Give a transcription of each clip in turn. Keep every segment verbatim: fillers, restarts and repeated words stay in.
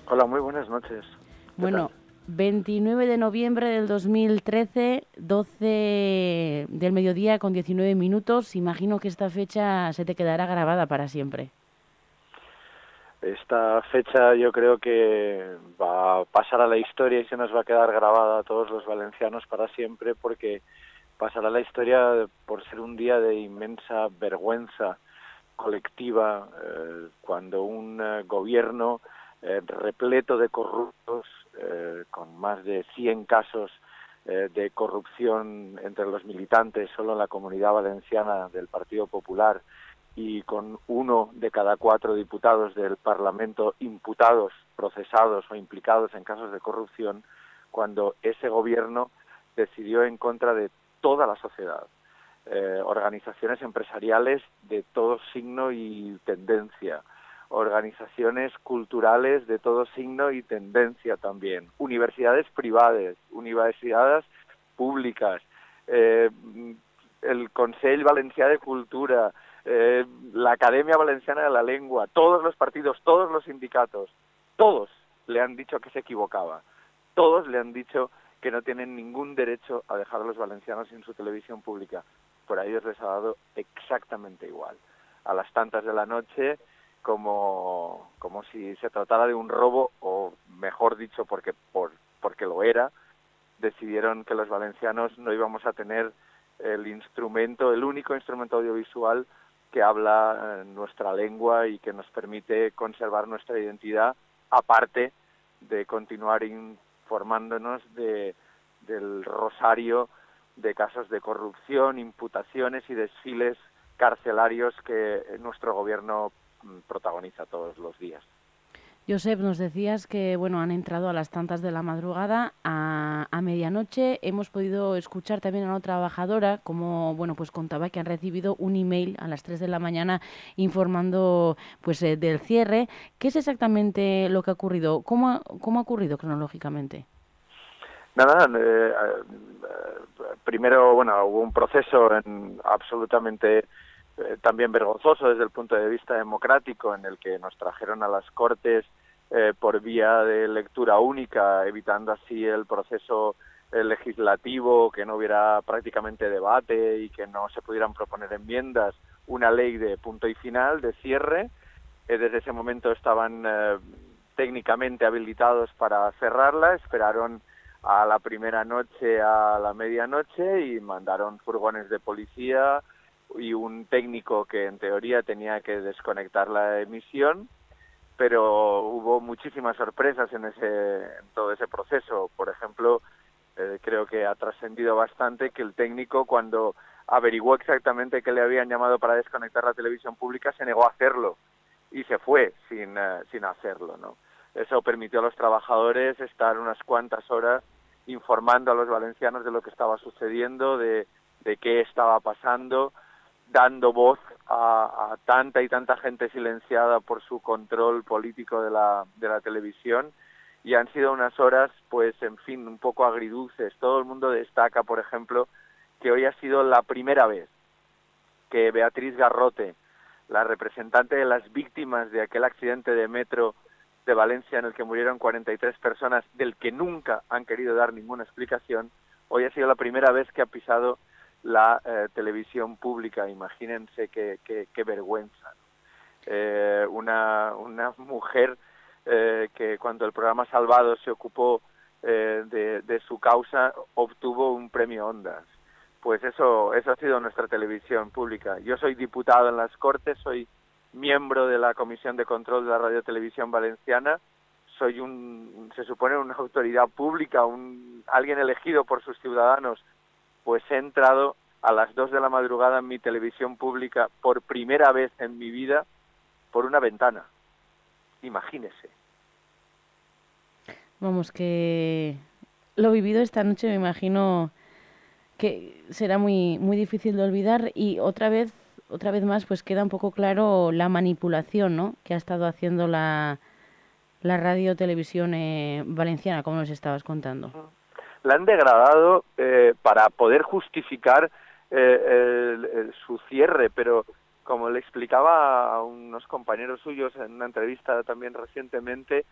Hola, muy buenas noches. Bueno, veintinueve de noviembre del dos mil trece, doce del mediodía con diecinueve minutos. Imagino que esta fecha se te quedará grabada para siempre. Esta fecha yo creo que va a pasar a la historia y se nos va a quedar grabada a todos los valencianos para siempre, porque pasará a la historia por ser un día de inmensa vergüenza colectiva, eh, cuando un eh, gobierno eh, repleto de corruptos, eh, con más de cien casos eh, de corrupción entre los militantes solo en la Comunidad Valenciana del Partido Popular, y con uno de cada cuatro diputados del Parlamento imputados, procesados o implicados en casos de corrupción, cuando ese gobierno decidió en contra de toda la sociedad, eh, organizaciones empresariales de todo signo y tendencia, organizaciones culturales de todo signo y tendencia también, universidades privadas, universidades públicas, eh, el Consell Valencià de Cultura, eh, la Academia Valenciana de la Lengua, todos los partidos, todos los sindicatos, todos le han dicho que se equivocaba, todos le han dicho que no tienen ningún derecho a dejar a los valencianos sin su televisión pública. Por a ellos les ha dado exactamente igual. A las tantas de la noche, como, como si se tratara de un robo, o mejor dicho, porque, por, porque lo era, decidieron que los valencianos no íbamos a tener el instrumento, el único instrumento audiovisual que habla nuestra lengua y que nos permite conservar nuestra identidad, aparte de continuar informándonos de, del rosario de casos de corrupción, imputaciones y desfiles carcelarios que nuestro gobierno protagoniza todos los días. Josep, nos decías que bueno, han entrado a las tantas de la madrugada, a, a medianoche. Hemos podido escuchar también a una trabajadora, como bueno, pues contaba que han recibido un email a las tres de la mañana informando pues eh, del cierre. ¿Qué es exactamente lo que ha ocurrido? ¿Cómo ha, cómo ha ocurrido cronológicamente? Nada, eh, eh, primero, bueno, hubo un proceso en, absolutamente eh, también vergonzoso desde el punto de vista democrático, en el que nos trajeron a las Cortes eh, por vía de lectura única, evitando así el proceso eh, legislativo, que no hubiera prácticamente debate y que no se pudieran proponer enmiendas, una ley de punto y final, de cierre. Eh, desde ese momento estaban eh, técnicamente habilitados para cerrarla, esperaron a la primera noche, a la medianoche, y mandaron furgones de policía y un técnico que en teoría tenía que desconectar la emisión, pero hubo muchísimas sorpresas en ese en todo ese proceso. Por ejemplo, eh, creo que ha trascendido bastante que el técnico, cuando averiguó exactamente que le habían llamado para desconectar la televisión pública, se negó a hacerlo y se fue sin, uh, sin hacerlo, ¿no? Eso permitió a los trabajadores estar unas cuantas horas informando a los valencianos de lo que estaba sucediendo, de, de qué estaba pasando, dando voz a, a tanta y tanta gente silenciada por su control político de la, de la televisión. Y han sido unas horas, pues, en fin, un poco agridulces. Todo el mundo destaca, por ejemplo, que hoy ha sido la primera vez que Beatriz Garrote, la representante de las víctimas de aquel accidente de metro de Valencia en el que murieron cuarenta y tres personas, del que nunca han querido dar ninguna explicación, hoy ha sido la primera vez que ha pisado la eh, televisión pública. Imagínense qué, qué, qué vergüenza. Eh, una, una mujer eh, que cuando el programa Salvados se ocupó eh, de, de su causa, obtuvo un premio Ondas. Pues eso, eso ha sido nuestra televisión pública. Yo soy diputado en las Cortes, soy miembro de la Comisión de Control de la Radio Televisión Valenciana, soy un, se supone, una autoridad pública, un alguien elegido por sus ciudadanos, pues he entrado a las dos de la madrugada en mi televisión pública por primera vez en mi vida por una ventana. Imagínese. Vamos, que lo vivido esta noche me imagino que será muy, muy difícil de olvidar, y otra vez otra vez más pues queda un poco claro la manipulación, ¿no?, que ha estado haciendo la, la radio televisión eh, valenciana, como nos estabas contando. La han degradado eh, para poder justificar eh, el, el, su cierre, pero como le explicaba a unos compañeros suyos en una entrevista también recientemente,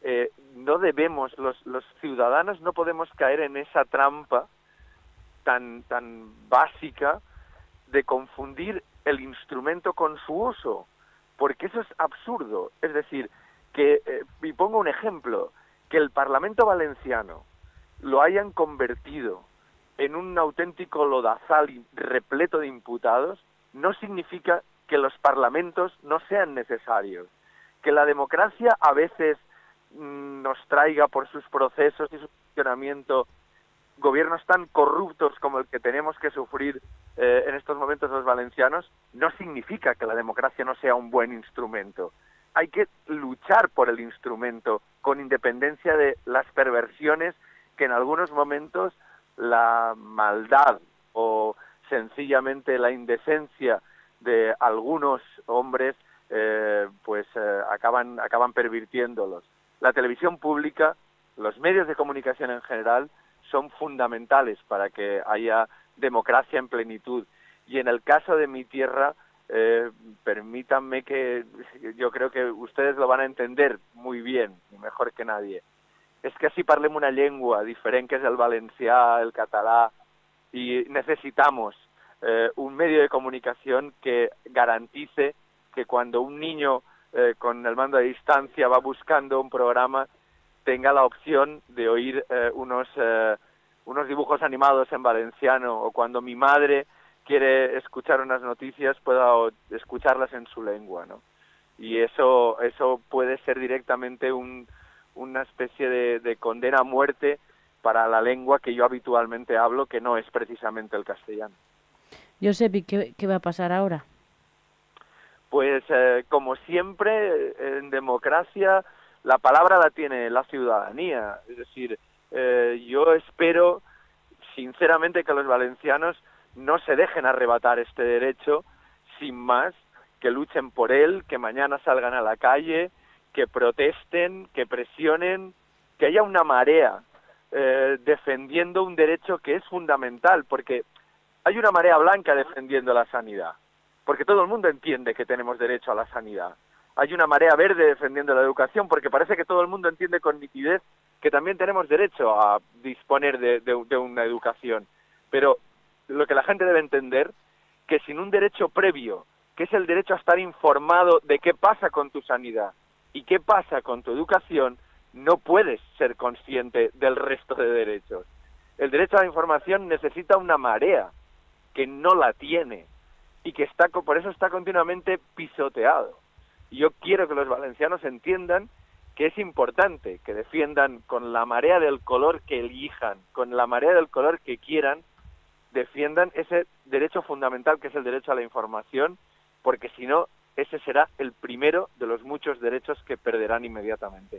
eh, no debemos, los, los ciudadanos no podemos caer en esa trampa tan, tan básica de confundir el instrumento con su uso, porque eso es absurdo. Es decir, que, eh, y pongo un ejemplo, que el Parlamento valenciano lo hayan convertido en un auténtico lodazal repleto de imputados, no significa que los parlamentos no sean necesarios. Que la democracia a veces mmm, nos traiga por sus procesos y su funcionamiento gobiernos tan corruptos como el que tenemos que sufrir eh, en estos momentos los valencianos, no significa que la democracia no sea un buen instrumento. Hay que luchar por el instrumento con independencia de las perversiones que en algunos momentos la maldad o sencillamente la indecencia de algunos hombres eh, pues eh, acaban acaban pervirtiéndolos. La televisión pública, los medios de comunicación en general, son fundamentales para que haya democracia en plenitud. Y en el caso de mi tierra, eh, permítanme que yo creo que ustedes lo van a entender muy bien, mejor que nadie. És que si parlem una llengua diferent que és el valencià, el català, y necesitamos eh, un medio de comunicación que garantice que cuando un niño eh, con el mando a distancia va buscando un programa, tenga la opción de oír eh, unos, eh, unos dibujos animados en valenciano, o cuando mi madre quiere escuchar unas noticias, pueda escucharlas en su lengua, ¿no? Y eso, eso puede ser directamente un, una especie de, de condena a muerte para la lengua que yo habitualmente hablo, que no es precisamente el castellano. Josep, ¿y qué, qué va a pasar ahora? Pues eh, como siempre, en democracia la palabra la tiene la ciudadanía. Es decir, eh, yo espero sinceramente que los valencianos no se dejen arrebatar este derecho, sin más, que luchen por él, que mañana salgan a la calle, que protesten, que presionen, que haya una marea eh, defendiendo un derecho que es fundamental, porque hay una marea blanca defendiendo la sanidad, porque todo el mundo entiende que tenemos derecho a la sanidad. Hay una marea verde defendiendo la educación, porque parece que todo el mundo entiende con nitidez que también tenemos derecho a disponer de, de, de una educación. Pero lo que la gente debe entender, que sin un derecho previo, que es el derecho a estar informado de qué pasa con tu sanidad y qué pasa con tu educación, no puedes ser consciente del resto de derechos. El derecho a la información necesita una marea que no la tiene y que está, por eso está continuamente pisoteado. Y yo quiero que los valencianos entiendan que es importante que defiendan con la marea del color que elijan, con la marea del color que quieran, defiendan ese derecho fundamental que es el derecho a la información, porque si no, ese será el primero de los muchos derechos que perderán inmediatamente.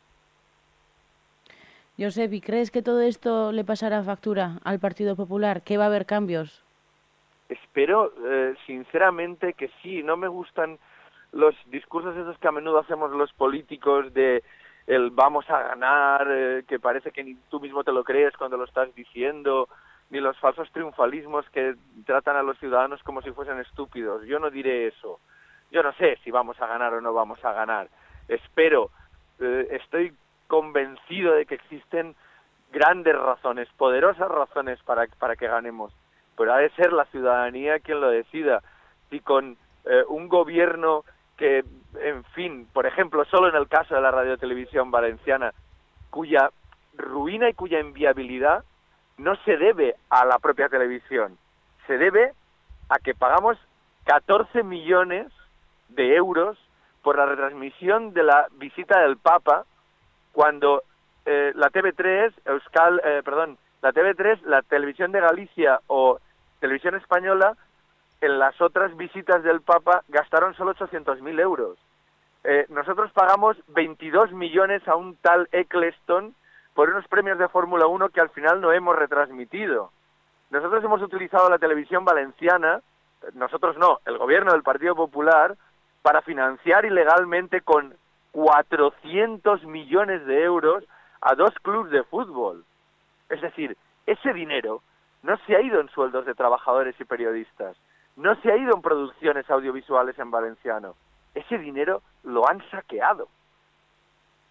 Josep, ¿y crees que todo esto le pasará factura al Partido Popular? ¿Que va a haber cambios? Espero, eh, sinceramente, que sí. No me gustan los discursos esos que a menudo hacemos los políticos de el vamos a ganar, eh, que parece que ni tú mismo te lo crees cuando lo estás diciendo, ni los falsos triunfalismos que tratan a los ciudadanos como si fuesen estúpidos. Yo no diré eso. Yo no sé si vamos a ganar o no vamos a ganar. Espero, eh, estoy convencido de que existen grandes razones, poderosas razones para, para que ganemos, pero ha de ser la ciudadanía quien lo decida. Y con eh, un gobierno que, en fin, por ejemplo, solo en el caso de la radiotelevisión valenciana, cuya ruina y cuya inviabilidad no se debe a la propia televisión, se debe a que pagamos catorce millones de euros por la retransmisión de la visita del Papa, cuando eh, la T V tres, Euskal, eh, perdón, la T V tres, la Televisión de Galicia o Televisión Española, en las otras visitas del Papa gastaron solo ochocientos mil euros. Eh, nosotros pagamos veintidós millones a un tal Eccleston por unos premios de Fórmula uno que al final no hemos retransmitido. Nosotros hemos utilizado la televisión valenciana, nosotros no, el gobierno del Partido Popular, para financiar ilegalmente con cuatrocientos millones de euros a dos clubes de fútbol. Es decir, ese dinero no se ha ido en sueldos de trabajadores y periodistas, no se ha ido en producciones audiovisuales en valenciano. Ese dinero lo han saqueado.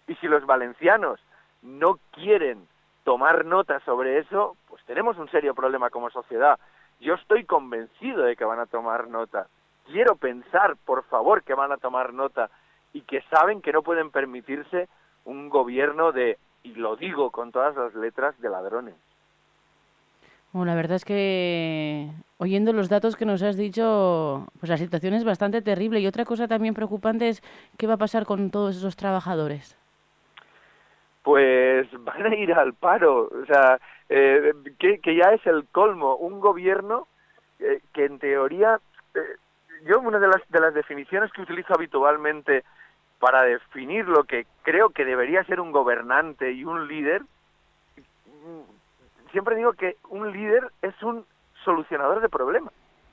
Y si los valencianos no quieren tomar nota sobre eso, pues tenemos un serio problema como sociedad. Yo estoy convencido de que van a tomar nota. Quiero pensar, por favor, que van a tomar nota y que saben que no pueden permitirse un gobierno de, y lo digo con todas las letras, de ladrones. Bueno, la verdad es que oyendo los datos que nos has dicho, pues la situación es bastante terrible. Y otra cosa también preocupante es qué va a pasar con todos esos trabajadores. Pues van a ir al paro, o sea, eh, que, que ya es el colmo. Un gobierno eh, que en teoría, eh, yo una de las, de las definiciones que utilizo habitualmente para definir lo que creo que debería ser un gobernante y un líder, siempre digo que un líder es un solucionador de problemas.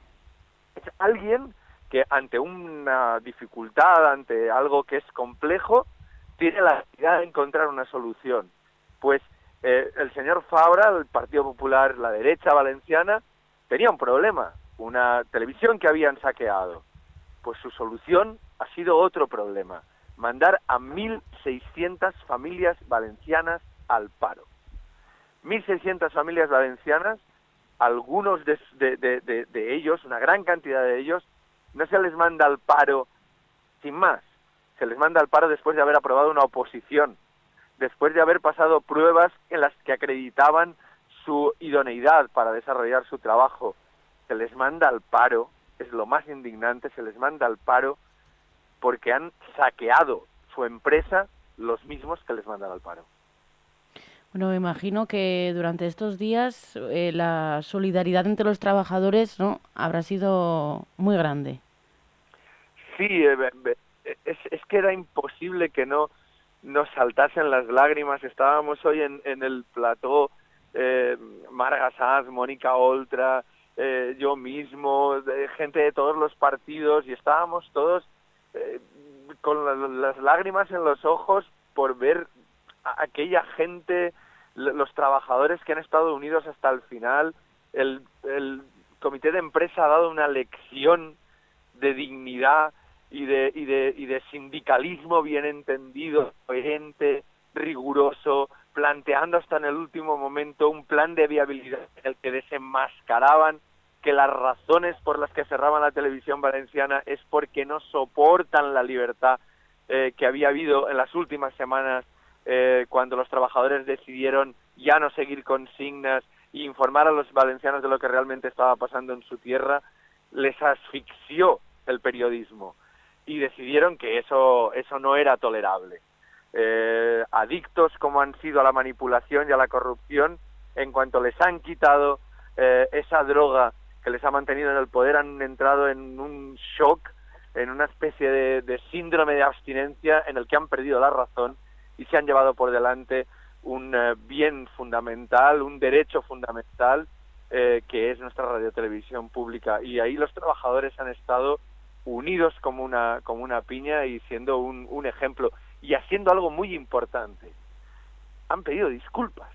Es alguien que ante una dificultad, ante algo que es complejo, tiene la habilidad de encontrar una solución. Pues eh, el señor Fabra, el Partido Popular, la derecha valenciana, tenía un problema, una televisión que habían saqueado. Pues su solución ha sido otro problema, mandar a mil seiscientas familias valencianas al paro. mil seiscientas familias valencianas, algunos de, de, de, de, de ellos, una gran cantidad de ellos, no se les manda al paro sin más. Se les manda al paro después de haber aprobado una oposición, después de haber pasado pruebas en las que acreditaban su idoneidad para desarrollar su trabajo. Se les manda al paro, es lo más indignante, se les manda al paro porque han saqueado su empresa los mismos que les mandan al paro. Bueno, me imagino que durante estos días eh, la solidaridad entre los trabajadores, ¿no?, habrá sido muy grande. Sí, eh, es, es que era imposible que no nos saltasen las lágrimas. Estábamos hoy en, en el plató, eh, Marga Sanz, Mónica Oltra, eh, yo mismo, de, gente de todos los partidos, y estábamos todos eh, con la, las lágrimas en los ojos por ver a aquella gente, los trabajadores que han estado unidos hasta el final. El, el comité de empresa ha dado una lección de dignidad y de, y de, y de sindicalismo bien entendido, coherente, riguroso, planteando hasta en el último momento un plan de viabilidad en el que desenmascaraban que las razones por las que cerraban la televisión valenciana es porque no soportan la libertad eh, que había habido en las últimas semanas, eh, cuando los trabajadores decidieron ya no seguir consignas e informar a los valencianos de lo que realmente estaba pasando en su tierra. Les asfixió el periodismo y decidieron que eso, eso no era tolerable. Eh, adictos como han sido a la manipulación y a la corrupción, en cuanto les han quitado eh, esa droga que les ha mantenido en el poder, han entrado en un shock, en una especie de, de síndrome de abstinencia en el que han perdido la razón y se han llevado por delante un eh, bien fundamental, un derecho fundamental, eh, que es nuestra radiotelevisión pública. Y ahí los trabajadores han estado unidos como una, como una piña y siendo un, un ejemplo. Y haciendo algo muy importante. Han pedido disculpas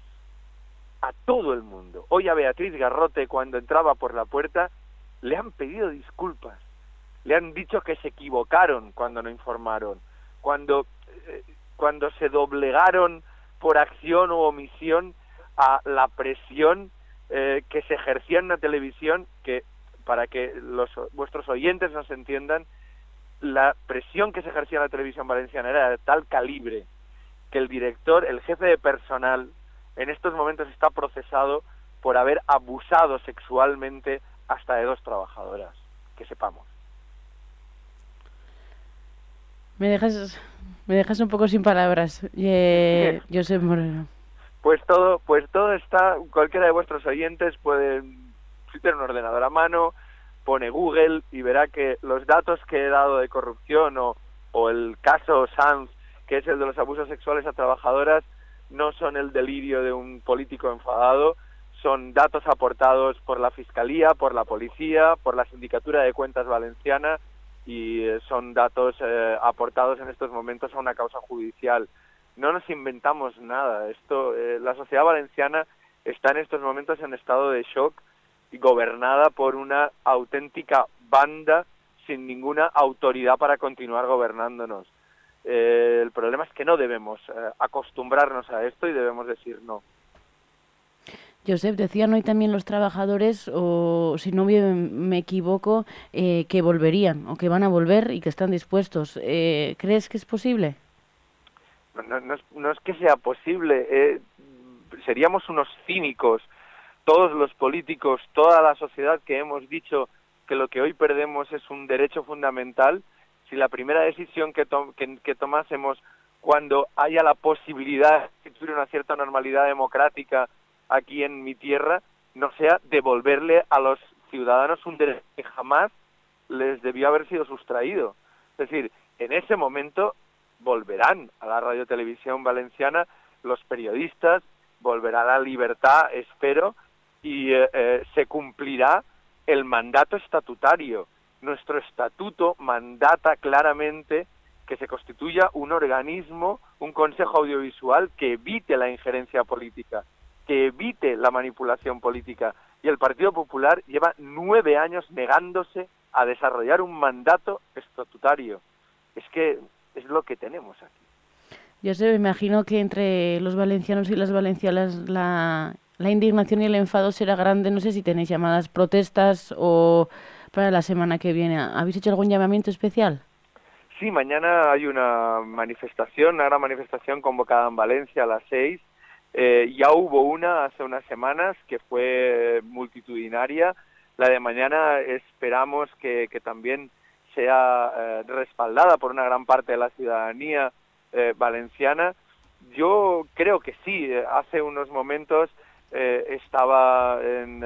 a todo el mundo. Hoy a Beatriz Garrote, cuando entraba por la puerta, le han pedido disculpas. Le han dicho que se equivocaron cuando no informaron. Cuando, eh, cuando se doblegaron por acción u omisión a la presión eh, que se ejercía en una televisión que, para que los vuestros oyentes nos entiendan, la presión que se ejercía en la televisión valenciana era de tal calibre que el director, el jefe de personal, en estos momentos está procesado por haber abusado sexualmente hasta de dos trabajadoras, que sepamos. Me dejas, me dejas un poco sin palabras, eh, Josep Moreno. Pues todo, pues todo está, cualquiera de vuestros oyentes puede, si tiene un ordenador a mano, pone Google y verá que los datos que he dado de corrupción o, o el caso Sanz, que es el de los abusos sexuales a trabajadoras, no son el delirio de un político enfadado, son datos aportados por la Fiscalía, por la Policía, por la Sindicatura de Cuentas Valenciana, y eh, son datos eh, aportados en estos momentos a una causa judicial. No nos inventamos nada. Esto, eh, la sociedad valenciana está en estos momentos en estado de shock y gobernada por una auténtica banda sin ninguna autoridad para continuar gobernándonos. Eh, el problema es que no debemos eh, acostumbrarnos a esto y debemos decir no. Josep, decían hoy también los trabajadores, o si no me equivoco, eh, que volverían o que van a volver y que están dispuestos. Eh, ¿Crees que es posible? No, no, no, es, no es que sea posible, eh, seríamos unos cínicos, todos los políticos, toda la sociedad que hemos dicho que lo que hoy perdemos es un derecho fundamental, si la primera decisión que, to que, que tomásemos cuando haya la posibilidad de instituir una cierta normalidad democrática aquí en mi tierra, no sea devolverle a los ciudadanos un derecho que jamás les debió haber sido sustraído. Es decir, en ese momento volverán a la radiotelevisión valenciana los periodistas, volverá la libertad, espero, y eh, eh, se cumplirá el mandato estatutario. Nuestro estatuto mandata claramente que se constituya un organismo, un consejo audiovisual que evite la injerencia política, que evite la manipulación política. Y el Partido Popular lleva nueve años negándose a desarrollar un mandato estatutario. Es que es lo que tenemos aquí. Yo sé, me imagino que entre los valencianos y las valencianas la, la indignación y el enfado será grande. No sé si tenéis llamadas protestas o para la semana que viene. ¿Habéis hecho algún llamamiento especial? Sí, mañana hay una manifestación, una gran manifestación convocada en Valencia a las seis. Eh, ya hubo una hace unas semanas que fue multitudinaria. La de mañana esperamos que, que también sea eh, respaldada por una gran parte de la ciudadanía eh, valenciana. Yo creo que sí. Hace unos momentos eh, estaba en,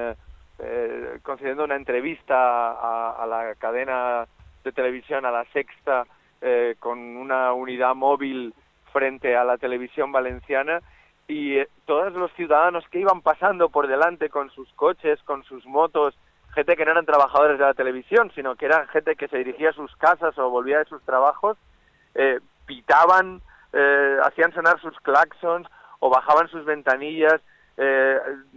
eh, concediendo una entrevista a, a la cadena de televisión, a La Sexta, eh, con una unidad móvil frente a la televisión valenciana, y eh, todos los ciudadanos que iban pasando por delante con sus coches, con sus motos, gente que no eran trabajadores de la televisión, sino que eran gente que se dirigía a sus casas o volvía de sus trabajos, eh, pitaban, eh, hacían sonar sus claxons o bajaban sus ventanillas eh,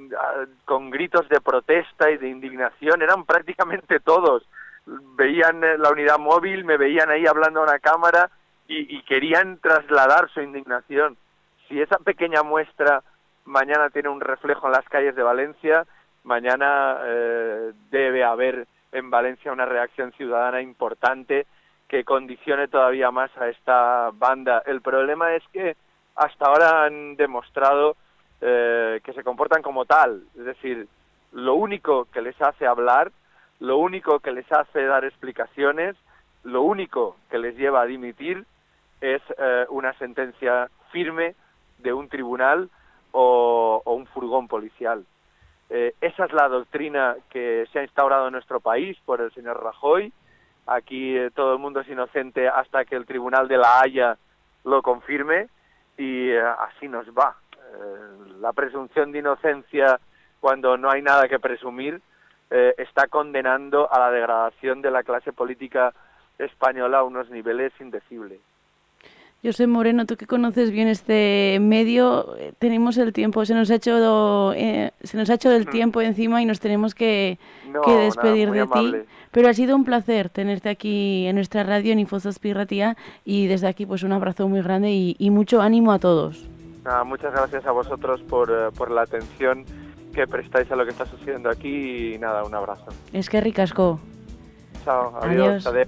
con gritos de protesta y de indignación. Eran prácticamente todos. Veían la unidad móvil, me veían ahí hablando a una cámara y, y querían trasladar su indignación. Si esa pequeña muestra mañana tiene un reflejo en las calles de Valencia, mañana eh, debe haber en Valencia una reacción ciudadana importante que condicione todavía más a esta banda. El problema es que hasta ahora han demostrado eh, que se comportan como tal, es decir, lo único que les hace hablar, lo único que les hace dar explicaciones, lo único que les lleva a dimitir es eh, una sentencia firme de un tribunal o, o un furgón policial. Eh, esa es la doctrina que se ha instaurado en nuestro país por el señor Rajoy. Aquí eh, todo el mundo es inocente hasta que el Tribunal de la Haya lo confirme, y eh, así nos va. Eh, la presunción de inocencia, cuando no hay nada que presumir, eh, está condenando a la degradación de la clase política española a unos niveles indecibles. Josep Moreno, tú que conoces bien este medio, tenemos el tiempo, se nos ha hecho eh, se nos ha hecho el tiempo encima y nos tenemos que, no, que despedir nada, de amable. ti. Pero ha sido un placer tenerte aquí en nuestra radio, en Infozazpi Ratia, y desde aquí pues un abrazo muy grande y, y mucho ánimo a todos. Nada, muchas gracias a vosotros por, uh, por la atención que prestáis a lo que está sucediendo aquí, y nada, un abrazo. Es que ricasco. Chao, adiós. Adiós.